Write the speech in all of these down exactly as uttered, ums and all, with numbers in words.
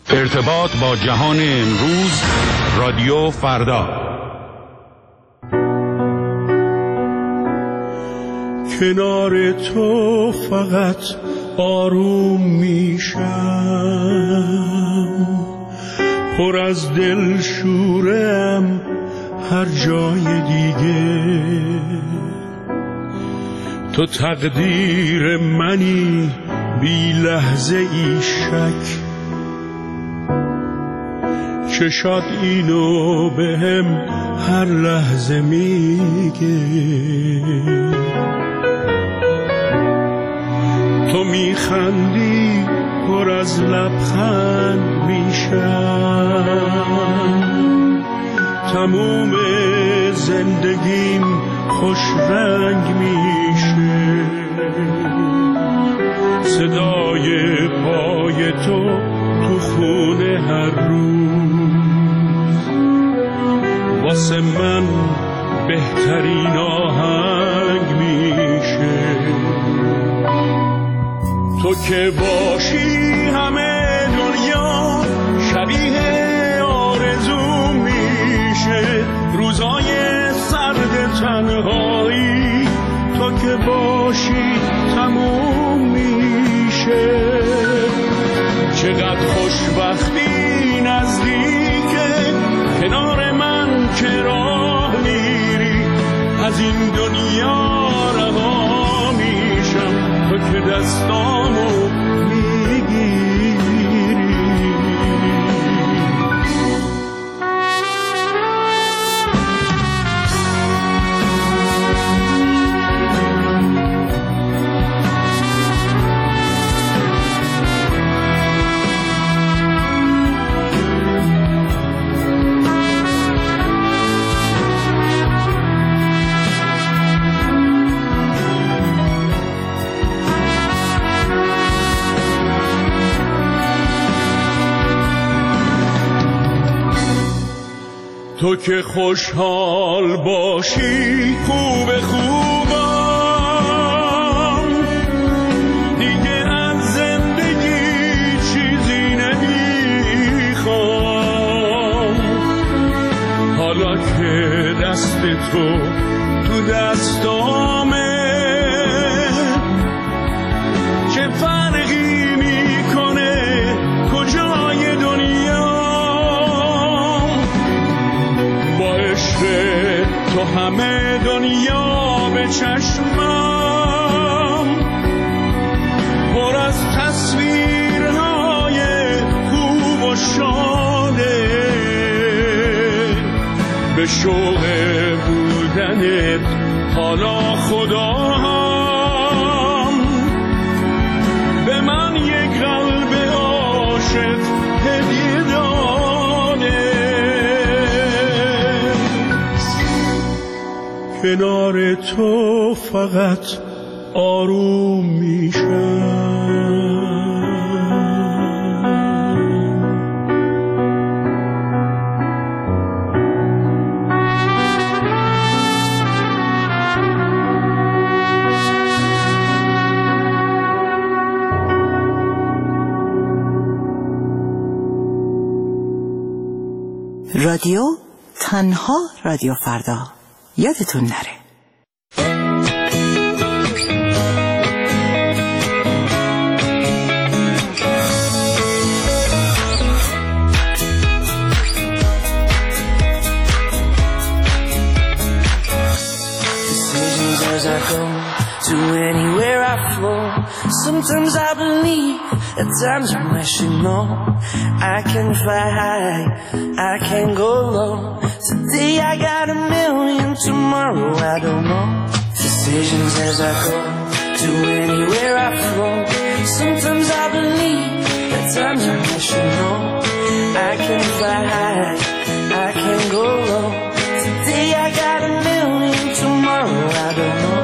ارتباط با جهان امروز، رادیو فردا. کنار تو فقط آروم میشم، پر از دل شورم هر جای دیگه. تو تقدیر منی بی لحظه ای شک، چشات اینو بهم هر لحظه میگه. تو میخندی پر از لبخند میشم، تموم زندگیم خوش رنگ میشه. صدای پای تو تو خونه هر روز واسه من بهترین آهنگ میشه. تو که باشی همه دنیا شبیه آرزو میشه. روزای سرد تنهایی تو که باشی تموم میشه. چقدر خوشبختی نزدیکه کنار من که راه میری. از این دنیا رها میشم تو که دستامو میگیری. تو که خوشحال باشی خوب خوبم، دیگه از زندگی چیزی نمیخوام. حالا که دست تو تو دستامه، چه فرقی میکنه کجای دنیا. تو همه دنیا به چشمم پر از تصویرهای خوب و شاده. به شوق بودنت حالا خدا هم به من یک قلب عاشق هدیه داده. کنار تو فقط آروم میشم. رادیو تنها رادیو فردا، یادتون نره. As I go to anywhere I flow, sometimes I believe, at times I wish you know. I can fly high, I can go low. Today I got a million, tomorrow I don't know. Decisions as I go to anywhere I flow. Sometimes I believe, at times I wish you know. I can fly high, I can go low. Today I got a million, tomorrow I don't know.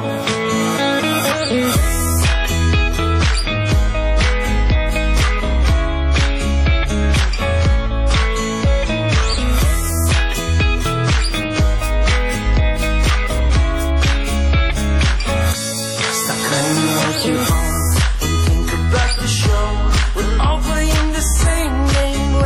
Stop claiming what you own and think about the show. We're all playing the same game.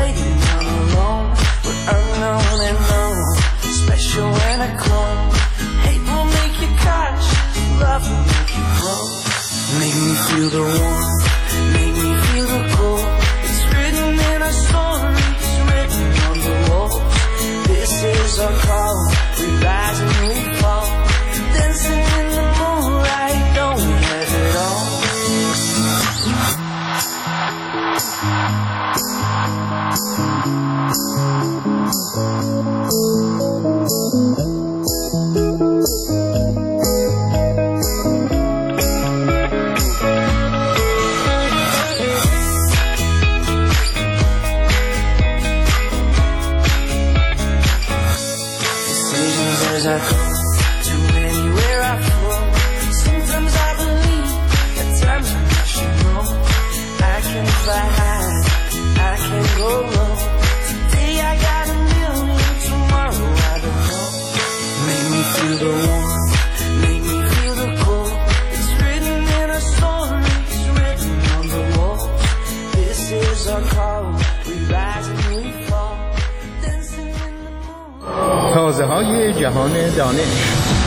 As I go to anywhere I flow, sometimes I believe, at times I wish you know, I can fly high, I can go low. Today I got a million, tomorrow I don't know. Make me feel the warmth, make me feel the cold. It's written in our stories, written on the wall. This is our call, we rise and we fall, dancing in the moon. تازه های جهان دانش.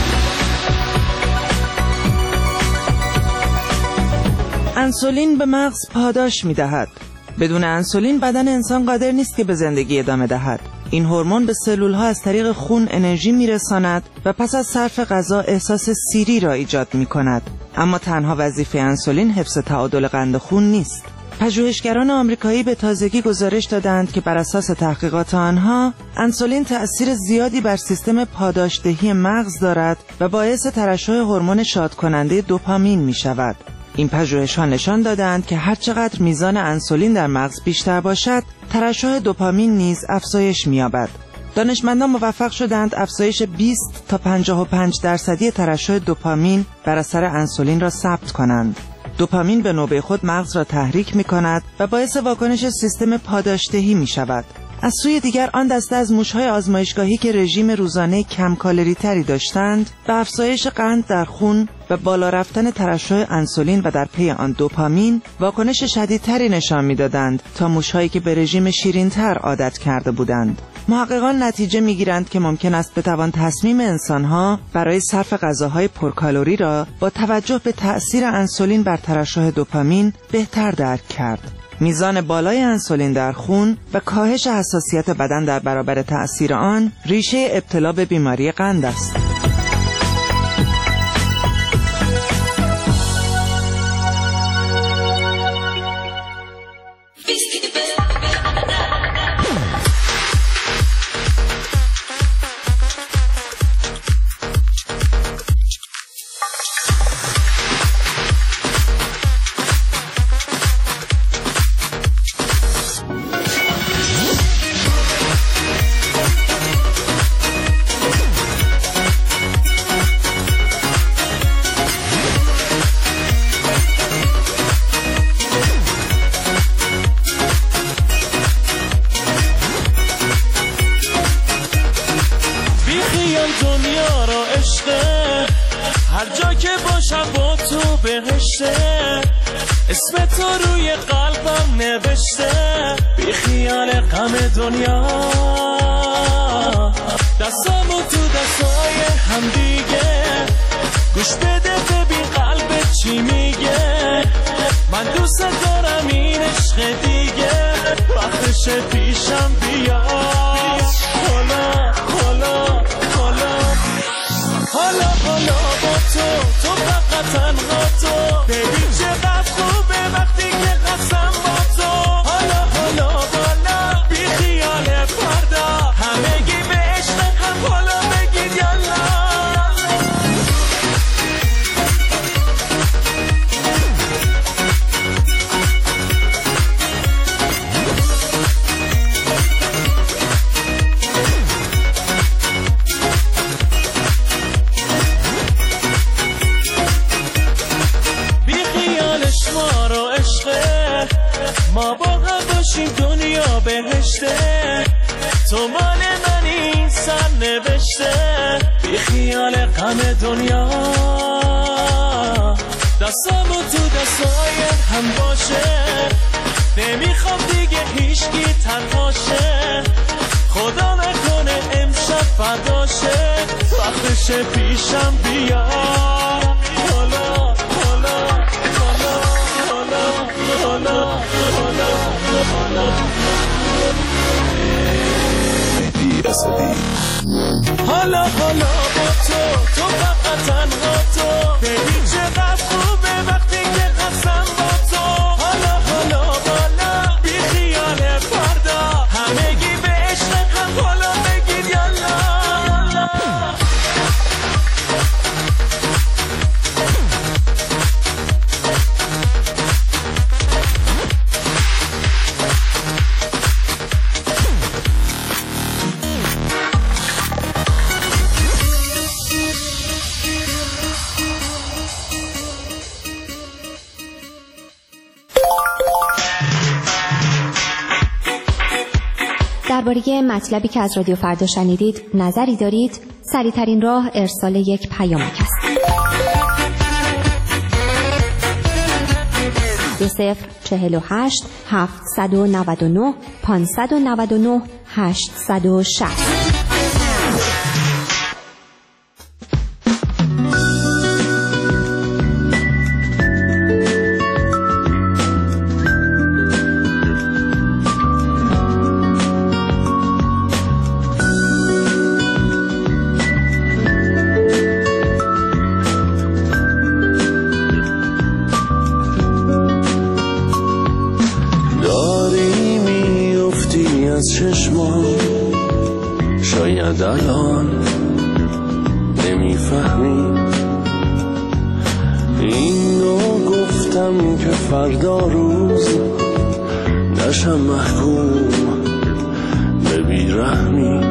انسولین به مغز پاداش می دهد. بدون انسولین بدن انسان قادر نیست که به زندگی ادامه دهد. این هورمون به سلول ها از طریق خون انرژی می رساند و پس از صرف غذا احساس سیری را ایجاد می کند. اما تنها وظیفه انسولین حفظ تعادل قند خون نیست. پژوهشگران آمریکایی به تازگی گزارش دادند که بر اساس تحقیقات آنها انسولین تأثیر زیادی بر سیستم پاداشدهی مغز دارد و باعث ترشح هورمون شادکننده دوپامین می شود. این پژوهش‌ها نشان دادند که هر چقدر میزان انسولین در مغز بیشتر باشد، ترشح دوپامین نیز افزایش می‌یابد. دانشمندان موفق شدند افزایش بیست تا پنجاه و پنج درصدی ترشح دوپامین بر اثر انسولین را ثبت کنند. دوپامین به نوبه خود مغز را تحریک می‌کند و باعث واکنش سیستم پاداشدهی می‌شود. از سوی دیگر آن دسته از موش‌های آزمایشگاهی که رژیم روزانه کم کالری تری داشتند، به افزایش قند در خون و بالا رفتن ترشح انسولین و در پی آن دوپامین واکنش شدیدتری نشان می‌دادند تا موش‌هایی که به رژیم شیرین‌تر عادت کرده بودند. محققان نتیجه می‌گیرند که ممکن است بتوان تصمیم انسان‌ها برای صرف غذاهای پرکالری را با توجه به تأثیر انسولین بر ترشح دوپامین بهتر درک کرد. میزان بالای انسولین در خون و کاهش حساسیت بدن در برابر تأثیر آن ریشه ابتلا به بیماری قند است. هر جا که باشم با تو بهشته، اسم تو روی قلبم نوشته. بی خیال غم دنیا، دستامو تو دستای هم دیگه. گوش بده ببین قلبت چی میگه. من دوست دارم این عشق دیگه. وقتش پیشم بیا. حالا حالا حالا حالا حالا با تو، تو فقط تنها تو. ببین چقدر خوبه وقتی که قسم با تو. حالا حالا حالا بی خیال فردا، همگی به عشق هم حالا بگید یالا. ما با هم باشیم دنیا بهشته. تو مال منی سر نوشته. بی خیال غم دنیا، دستامو تو دستای هم باشه. نمیخوام دیگه هیچکی تنهاشه. خدا نکنه امشب فرداشه. وقتش پیشم بیا. حالا حالا حالا حالا حالا حالا حالا با تو، تو فقط تنها تو. ببین چقدر خوبه وقتی که قسم با تو. حالا حالا حالا بی درباره مطلبی که از رادیو فردا شنیدید نظری دارید؟ سریع‌ترین راه ارسال یک پیامک است. دو صفر چهل و هشت هفتصد و نود و نه پانصد و نود و نه هشتصد و شصت. شاید الان نمیفهمی اینو گفتم که فردا روز نشم محکوم به بیرحمی.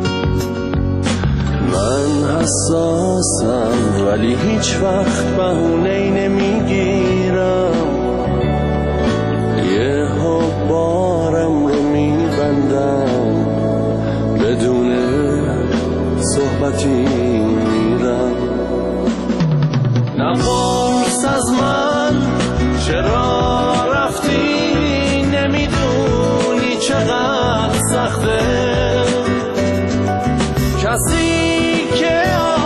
من حساسم ولی هیچ وقت بهونه‌ای نمیگیرم، یه ها بارم رو میبندم بدون صحبتی میرم. نپرس از من چرا رفتی، نمیدونی چقدر سخته کسی که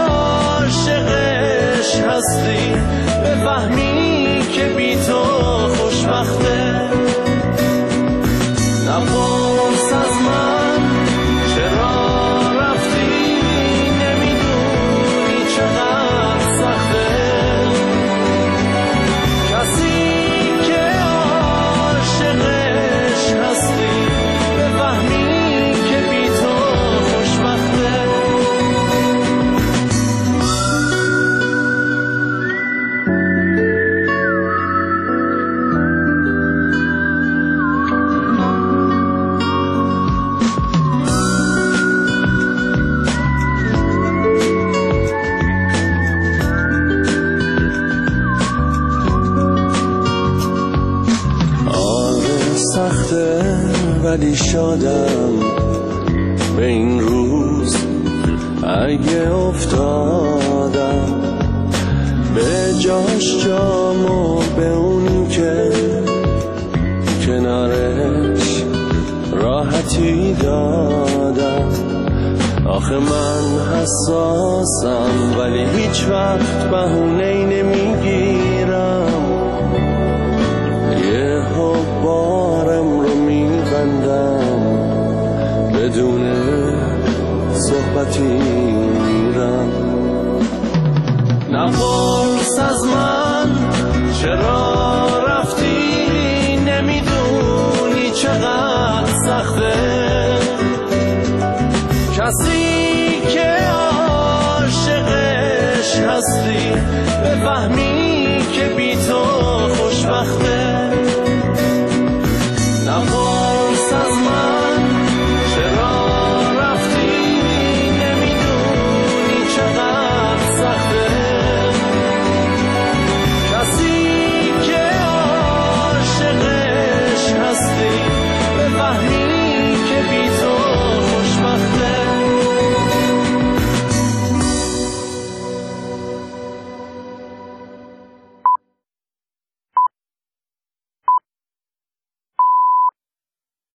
عاشقش هستی بفهمی که بی تو خوشبخته. نپرس از من چرا رفتی، نمیدونی چقدر سخته کسی که عاشقش هستی بفهمی که بی تو خوشبخته. ولی شادم به این روز اگه افتادم به جاش جامو به اونی که کنارش راحتی دادم. آخه من حساسم ولی هیچ وقت بهونه‌ای نمیگیرم، یه ها بارم رو میبندم بدون صحبتی میرم. نپرس از من چرا رفتی، نمیدونی چقدر سخته کسی که عاشقش هستی بفهمی که بی تو خوشبخته.